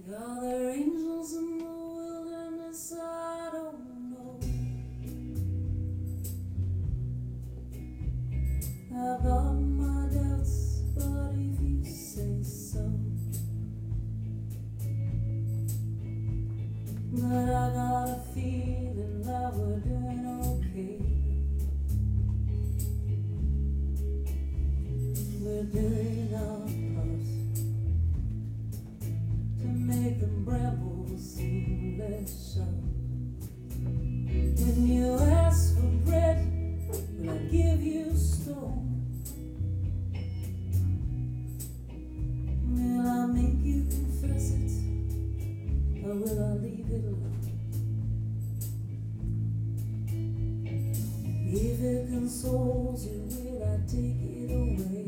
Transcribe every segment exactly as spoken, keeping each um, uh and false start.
Are there angels in the wilderness? I don't know. I've got my doubts, but if you say so, but I got a feeling that we're doing okay. We're doing our part to make the brambles seem less sharp. When you ask for bread, will I give you stone? Will I make you confess it, or will I leave it alone? If it consoles you, will I take it away?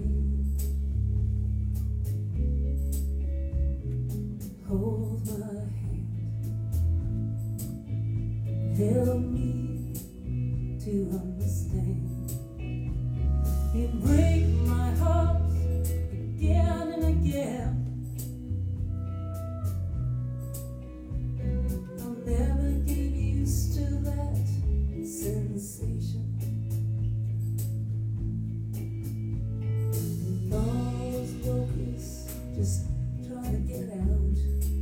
Hold my hand, help me to understand. You break my heart again and again. I'll never get used to that sensation. Those locusts just trying to get out,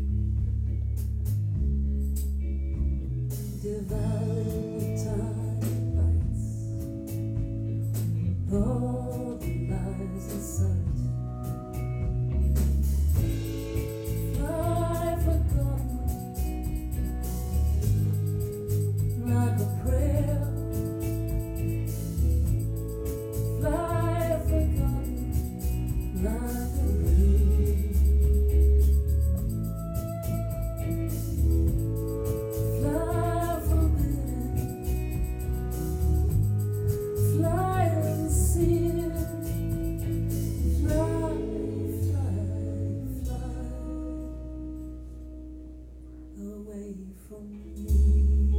devouring the tiny bites, all the lies inside. Fly forgotten, like a prayer. Fly forgotten, like a dream. Fly forbidden, fly unseen. Fly, fly, fly away from me.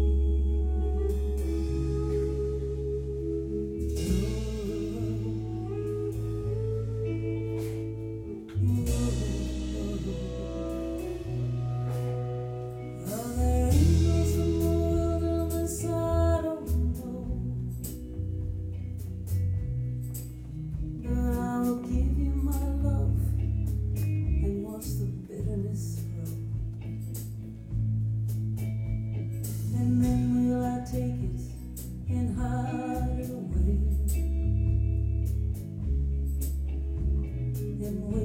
Are there angels in the wilderness? I don't know, but I will give you my love and watch the bitterness grow. And then will I take it and hide it away and wait